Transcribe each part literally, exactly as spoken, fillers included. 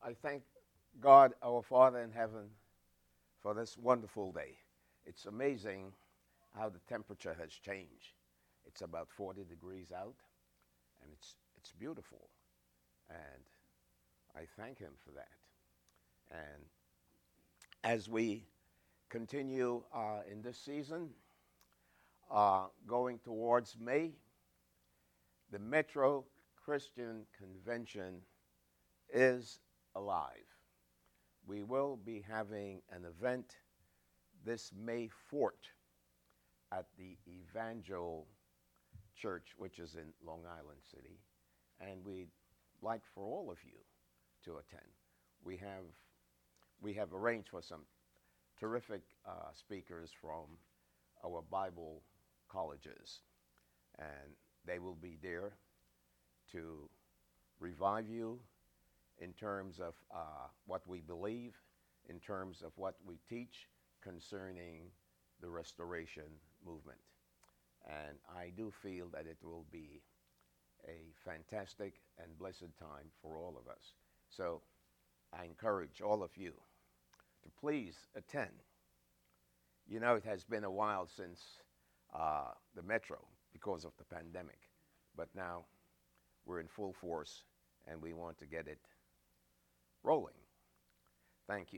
I thank God, our Father in heaven, for this wonderful day. It's amazing how the temperature has changed. It's about forty degrees out, and it's, it's beautiful. And I thank Him for that. And as we continue uh, in this season, uh, going towards May, the Metro Christian Convention is alive. We will be having an event this May fourth at the Evangel Church, which is in Long Island City, and we'd like for all of you to attend. We have we have arranged for some terrific uh, speakers from our Bible colleges, and they will be there to revive you in terms of uh, what we believe, in terms of what we teach concerning the restoration movement. And I do feel that it will be a fantastic and blessed time for all of us. So I encourage all of you to please attend. You know, it has been a while since uh, the Metro because of the pandemic, but now we're in full force and we want to get it rolling. Thank you.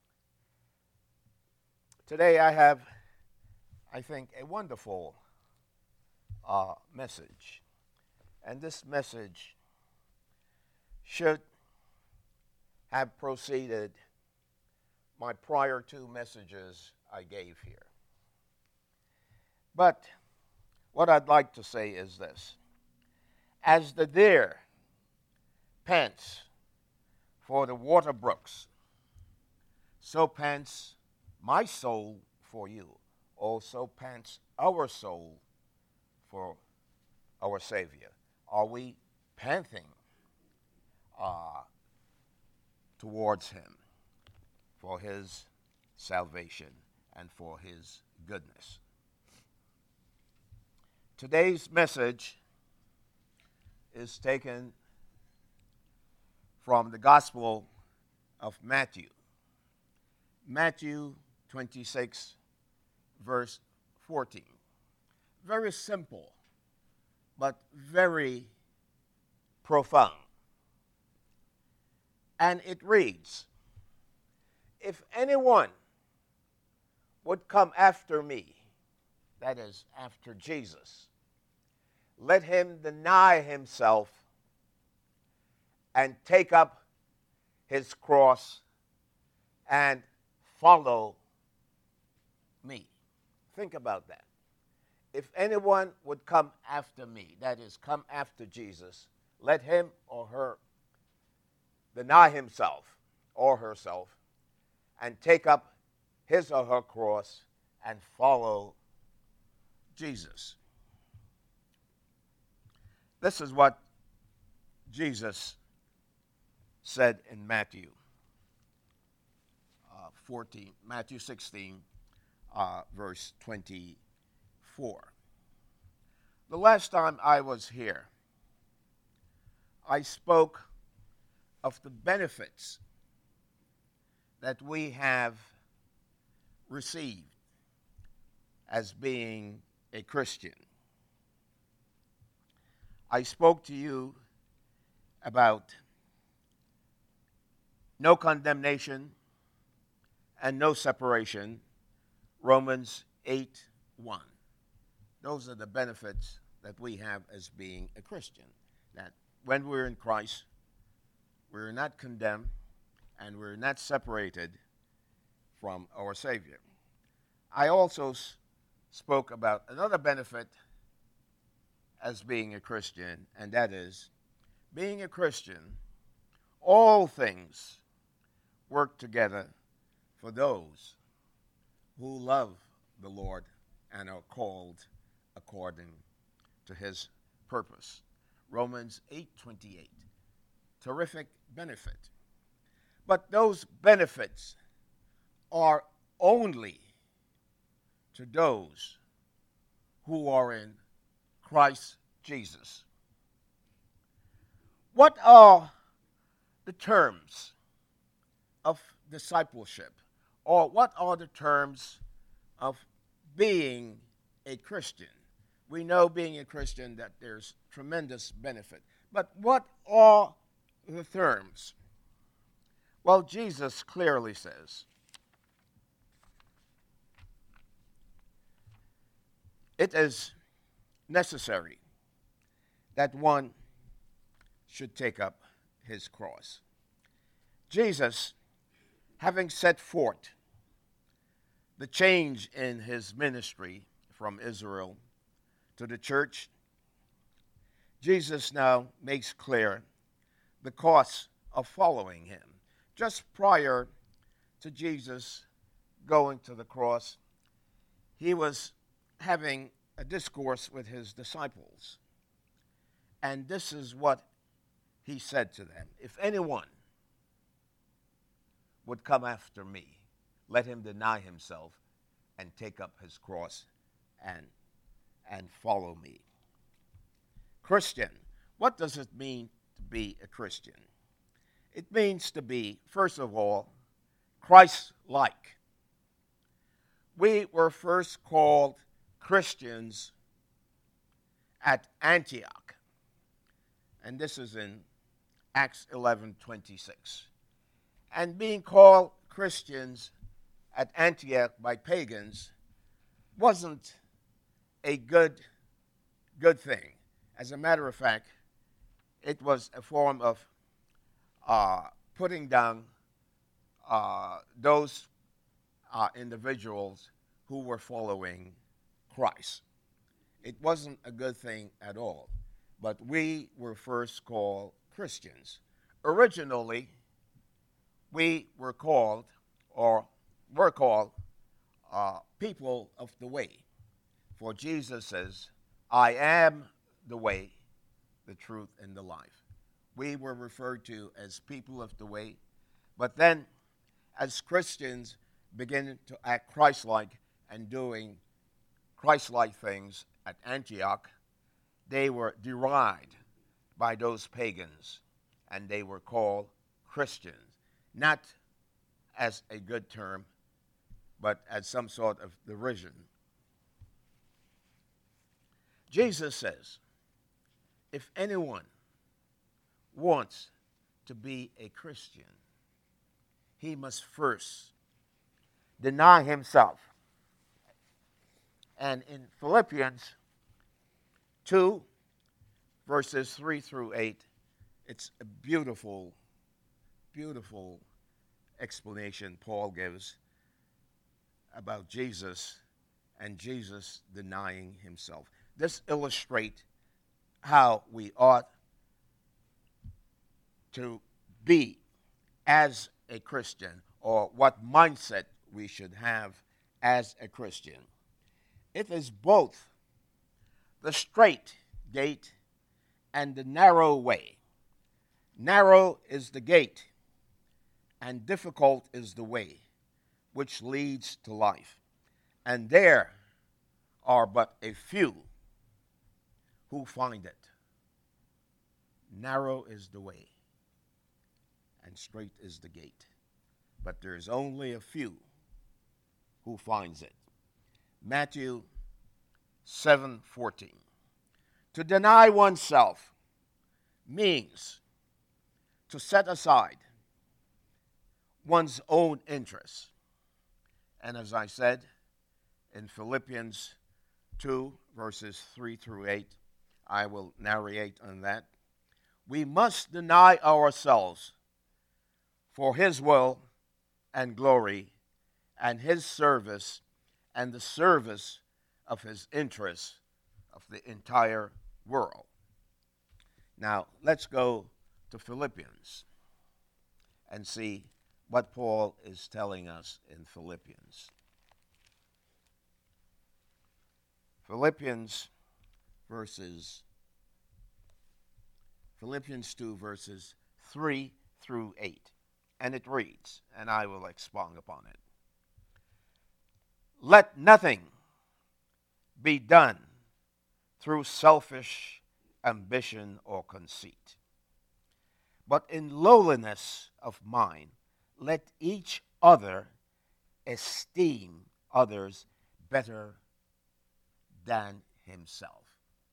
Today I have, I think, a wonderful uh, message. And this message should have preceded my prior two messages I gave here. But what I'd like to say is this. As the deer pants for the water brooks, so pants my soul for you. Also pants our soul for our Savior. Are we panting uh, towards Him for His salvation and for His goodness? Today's message is taken from the Gospel of Matthew. Matthew twenty-six, verse fourteen. Very simple, but very profound. And it reads, "If anyone would come after me," that is, after Jesus, "let him deny himself and take up his cross and follow me." Think about that. If anyone would come after me, that is, come after Jesus, let him or her deny himself or herself and take up his or her cross and follow Jesus. This is what Jesus said in Matthew uh, fourteen, Matthew sixteen, uh, verse twenty-four. The last time I was here, I spoke of the benefits that we have received as being a Christian. I spoke to you about no condemnation and no separation, Romans eight one. Those are the benefits that we have as being a Christian. That when we're in Christ, we're not condemned and we're not separated from our Savior. I also s- spoke about another benefit as being a Christian, and that is, being a Christian, all things work together for those who love the Lord and are called according to His purpose. Romans eight twenty-eight. Terrific benefit. But those benefits are only to those who are in Christ Jesus. What are the terms of discipleship? Or what are the terms of being a Christian? We know being a Christian that there's tremendous benefit. But what are the terms? Well, Jesus clearly says, it is necessary that one should take up his cross. Jesus, having set forth the change in his ministry from Israel to the church, Jesus now makes clear the cost of following him. Just prior to Jesus going to the cross, he was having a discourse with his disciples. And this is what he said to them. If anyone would come after me, let him deny himself and take up his cross and, and follow me. Christian, what does it mean to be a Christian? It means to be, first of all, Christ-like. We were first called Christians at Antioch, and this is in Acts eleven twenty-six. And being called Christians at Antioch by pagans wasn't a good, good thing. As a matter of fact, it was a form of uh, putting down uh, those uh, individuals who were following Christ. It wasn't a good thing at all. But we were first called Christians. Originally, we were called, or were called, uh, people of the way. For Jesus says, I am the way, the truth, and the life. We were referred to as people of the way. But then, as Christians began to act Christ-like and doing Christ-like things at Antioch, they were derided by those pagans, and they were called Christians. Not as a good term, but as some sort of derision. Jesus says, if anyone wants to be a Christian, he must first deny himself. And in Philippians two, verses three through eight, it's a beautiful, beautiful explanation Paul gives about Jesus and Jesus denying himself. This illustrates how we ought to be as a Christian, or what mindset we should have as a Christian. It is both the straight gate and the narrow way. Narrow is the gate, and difficult is the way which leads to life. And there are but a few who find it. Narrow is the way, and straight is the gate. But there is only a few who finds it. Matthew seven fourteen. To deny oneself means to set aside one's own interests. And as I said, in Philippians two, verses three through eight, I will narrate on that. We must deny ourselves for his will and glory and his service and the service of his interests of the entire world. Now, let's go to Philippians and see what Paul is telling us in Philippians. Philippians verses Philippians two, verses three through eight. And it reads, and I will expound upon it. Let nothing be done through selfish ambition or conceit, but in lowliness of mind, let each other esteem others better than himself.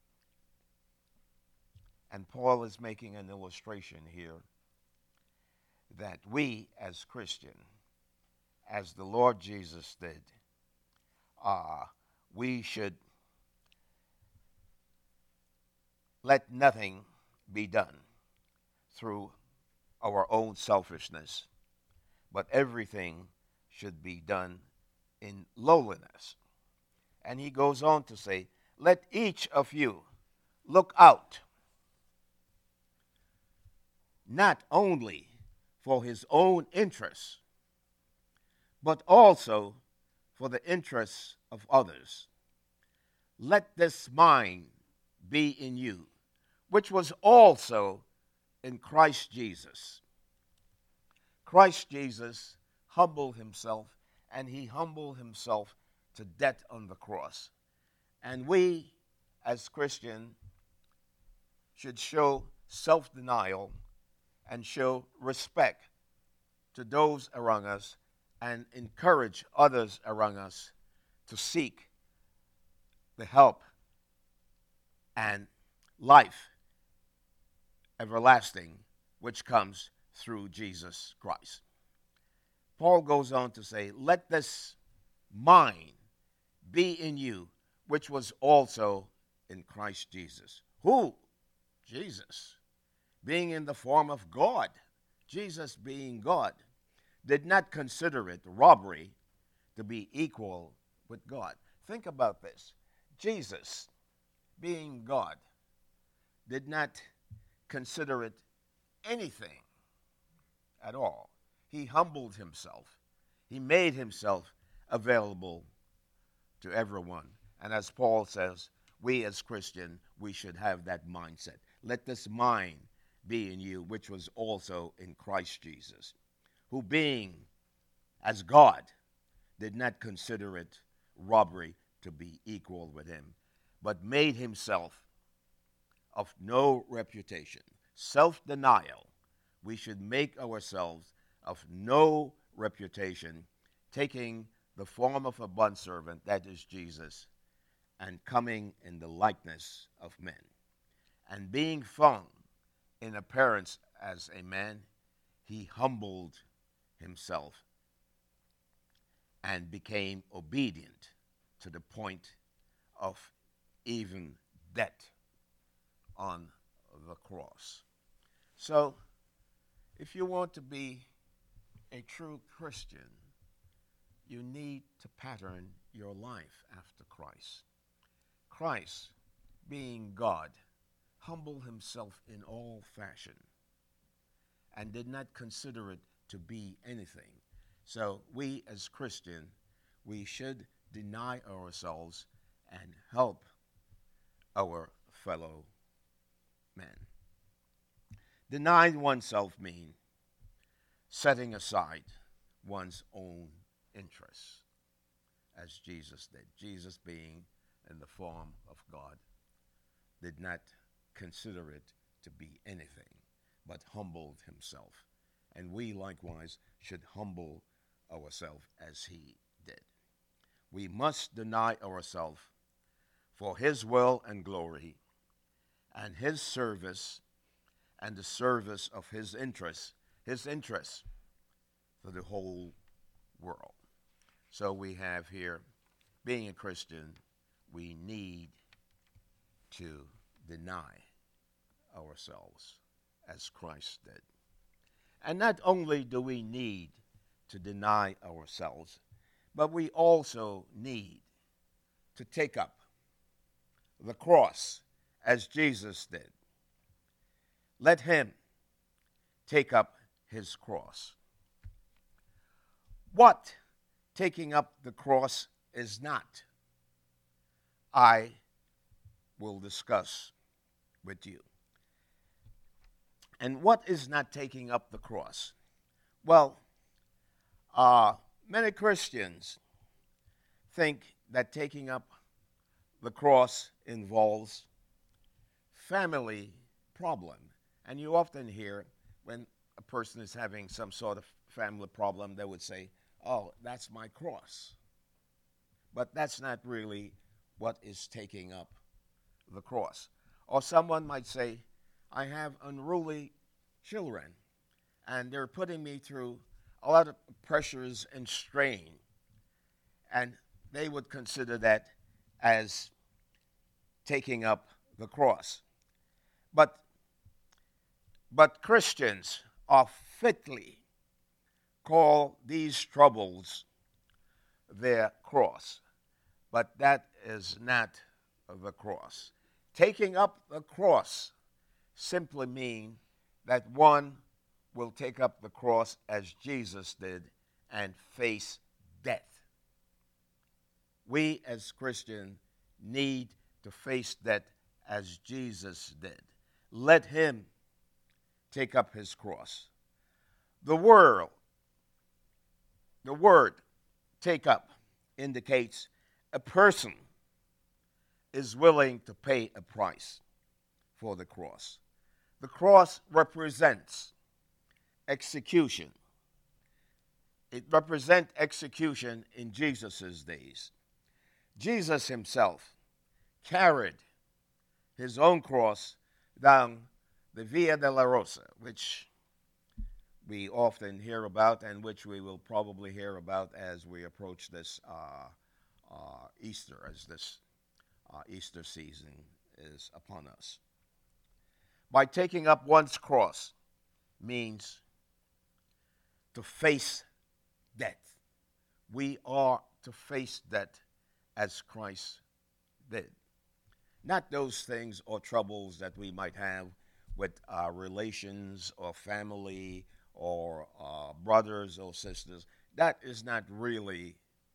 And Paul is making an illustration here that we as Christians, as the Lord Jesus did, uh, we should let nothing be done through our own selfishness, but everything should be done in lowliness. And he goes on to say, let each of you look out, not only for his own interests, but also for the interests of others. Let this mind be in you, which was also in Christ Jesus. Christ Jesus humbled himself, and he humbled himself to death on the cross. And we, as Christians, should show self-denial and show respect to those around us and encourage others around us to seek the help and life everlasting which comes through Jesus Christ. Paul goes on to say, let this mind be in you, which was also in Christ Jesus. Who? Jesus. Being in the form of God, Jesus being God, did not consider it robbery to be equal with God. Think about this. Jesus, being God, did not consider it anything at all. He humbled himself. He made himself available to everyone. And as Paul says, we as Christians, we should have that mindset. Let this mind be in you, which was also in Christ Jesus, who being as God did not consider it robbery to be equal with him, but made himself of no reputation. Self-denial. We should make ourselves of no reputation, taking the form of a bondservant, that is Jesus, and coming in the likeness of men. And being found in appearance as a man, he humbled himself and became obedient to the point of even death on the cross. So, if you want to be a true Christian, you need to pattern your life after Christ. Christ, being God, humbled himself in all fashion and did not consider it to be anything. So we as Christians, we should deny ourselves and help our fellow men. Denying oneself means setting aside one's own interests, as Jesus did. Jesus, being in the form of God, did not consider it to be anything, but humbled himself. And we likewise should humble ourselves as he did. We must deny ourselves for his will and glory and his service and the service of his interests, his interests for the whole world. So we have here, being a Christian, we need to deny ourselves as Christ did. And not only do we need to deny ourselves, but we also need to take up the cross as Jesus did. Let him take up his cross. What taking up the cross is not, I will discuss with you. And what is not taking up the cross? Well, uh, many Christians think that taking up the cross involves family problem. And you often hear when a person is having some sort of family problem, they would say, oh, that's my cross. But that's not really what is taking up the cross. Or someone might say, I have unruly children, and they're putting me through a lot of pressures and strain. And they would consider that as taking up the cross. But, but Christians are fitly call these troubles their cross. But that is not the cross. Taking up the cross simply means that one will take up the cross as Jesus did and face death. We as Christians need to face death as Jesus did. Let him take up his cross. The word, the word take up indicates a person is willing to pay a price for the cross. The cross represents execution. It represents execution in Jesus' days. Jesus himself carried his own cross down the Via Dolorosa, which we often hear about and which we will probably hear about as we approach this uh, uh, Easter, as this uh, Easter season is upon us. By taking up one's cross means to face death. We are to face death as Christ did. Not those things or troubles that we might have with our relations or family or uh, brothers or sisters. That is not really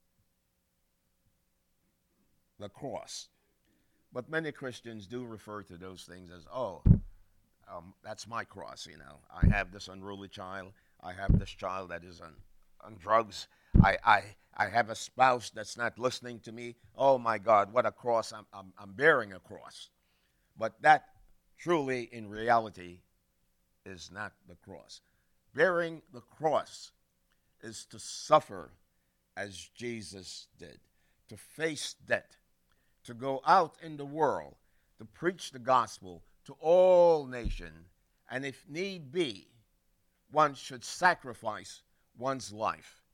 the cross. But many Christians do refer to those things as, oh, um, that's my cross, you know. I have this unruly child. I have this child that is on, on drugs. I, I, I have a spouse that's not listening to me. Oh, my God, what a cross. I'm, I'm, I'm bearing a cross. But that truly, in reality, is not the cross. Bearing the cross is to suffer as Jesus did, to face death, to go out in the world, to preach the gospel to all nations, and if need be, one should sacrifice one's life,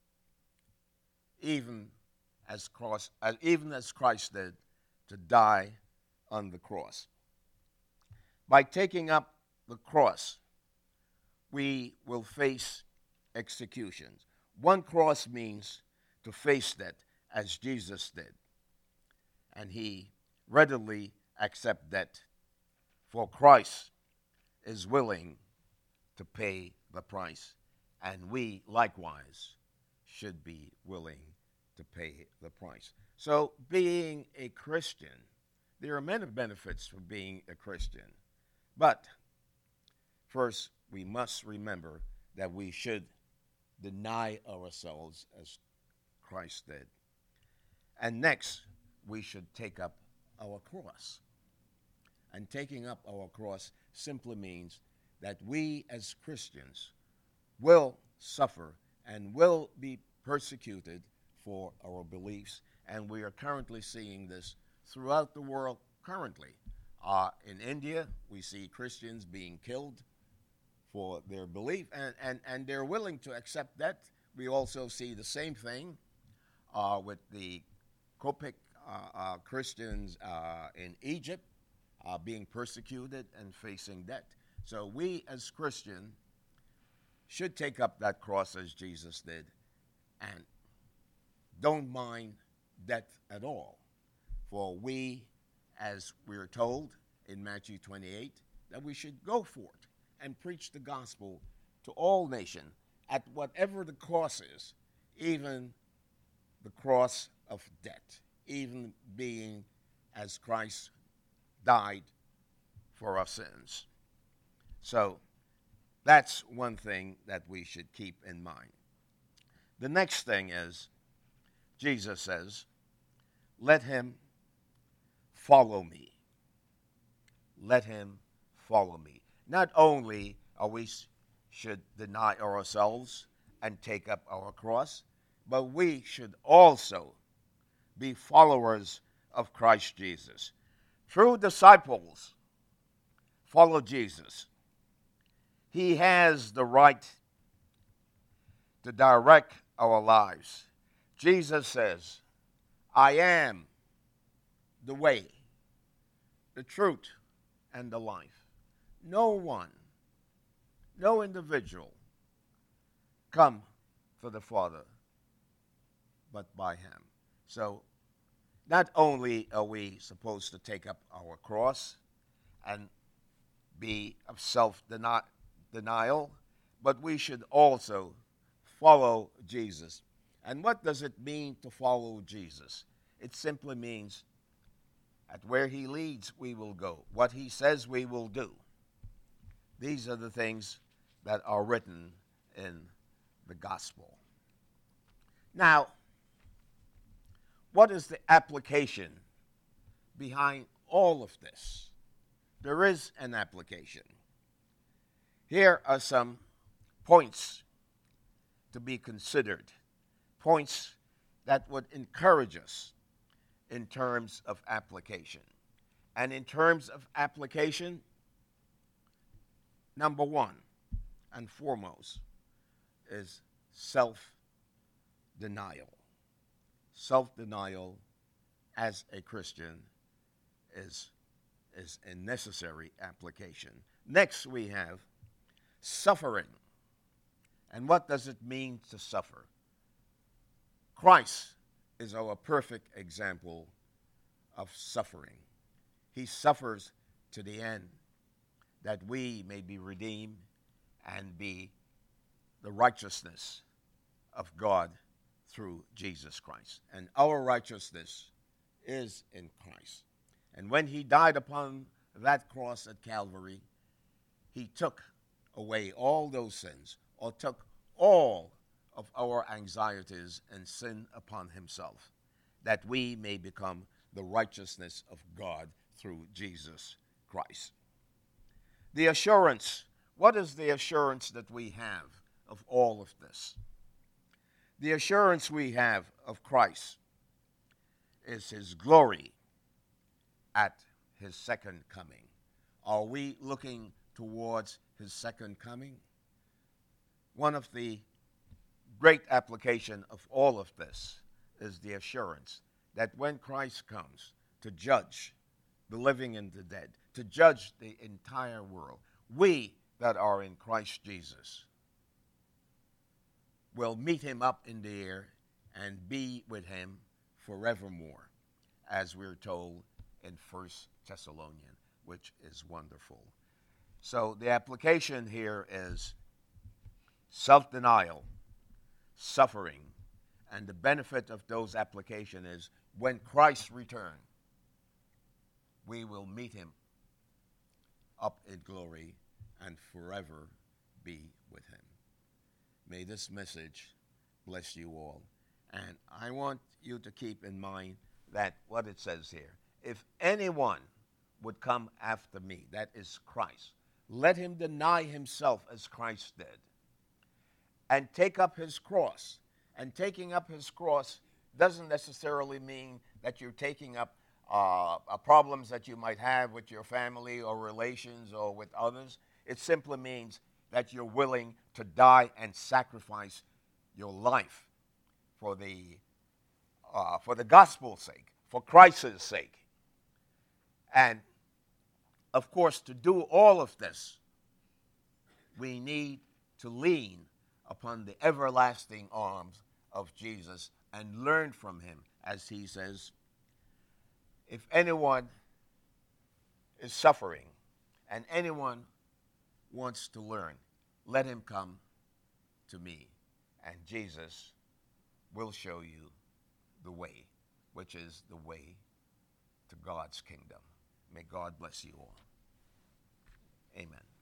even as cross, uh, even as Christ did, to die on the cross. By taking up the cross, we will face executions. One cross means to face that as Jesus did. And he readily accepted that, for Christ is willing to pay the price, and we likewise should be willing to pay the price. So being a Christian, there are many benefits for being a Christian. But first, we must remember that we should deny ourselves as Christ did. And next, we should take up our cross. And taking up our cross simply means that we as Christians will suffer and will be persecuted for our beliefs. And we are currently seeing this throughout the world currently. Uh, in India, we see Christians being killed for their belief, and, and, and they're willing to accept that. We also see the same thing uh, with the Coptic uh, uh, Christians uh, in Egypt uh, being persecuted and facing death. So we as Christians should take up that cross as Jesus did and don't mind death at all. For we, as we're told in Matthew twenty-eight, that we should go forth and preach the gospel to all nations at whatever the cost is, even the cross of death, even being as Christ died for our sins. So that's one thing that we should keep in mind. The next thing is, Jesus says, let him follow me. Let him follow me. Not only are we should deny ourselves and take up our cross, but we should also be followers of Christ Jesus. True disciples follow Jesus. He has the right to direct our lives. Jesus says, I am the way, the truth, and the life. No one, no individual come to the Father but by him. So not only are we supposed to take up our cross and be of self-denial, but we should also follow Jesus. And what does it mean to follow Jesus? It simply means at where he leads, we will go. What he says, we will do. These are the things that are written in the gospel. Now, what is the application behind all of this? There is an application. Here are some points to be considered, points that would encourage us in terms of application. And in terms of application, number one and foremost is self-denial. Self-denial as a Christian is, is a necessary application. Next, we have suffering. And what does it mean to suffer? Christ is our perfect example of suffering. He suffers to the end that we may be redeemed and be the righteousness of God through Jesus Christ. And our righteousness is in Christ. And when he died upon that cross at Calvary, he took away all those sins, or took all of our anxieties and sin upon himself, that we may become the righteousness of God through Jesus Christ. The assurance. What is the assurance that we have of all of this? The assurance we have of Christ is his glory at his second coming. Are we looking towards his second coming? One of the great application of all of this is the assurance that when Christ comes to judge the living and the dead, to judge the entire world, we that are in Christ Jesus will meet him up in the air and be with him forevermore, as we're told in First Thessalonians, which is wonderful. So the application here is self-denial, suffering, and the benefit of those applications is when Christ returns, we will meet him up in glory and forever be with him. May this message bless you all. And I want you to keep in mind that what it says here, if anyone would come after me, that is Christ, let him deny himself as Christ did, and take up his cross. And taking up his cross doesn't necessarily mean that you're taking up uh, uh, problems that you might have with your family or relations or with others. It simply means that you're willing to die and sacrifice your life for the, uh, for the gospel's sake, for Christ's sake. And, of course, to do all of this, we need to lean upon the everlasting arms of Jesus and learn from him, as he says, if anyone is suffering and anyone wants to learn, let him come to me, and Jesus will show you the way, which is the way to God's kingdom. May God bless you all. Amen.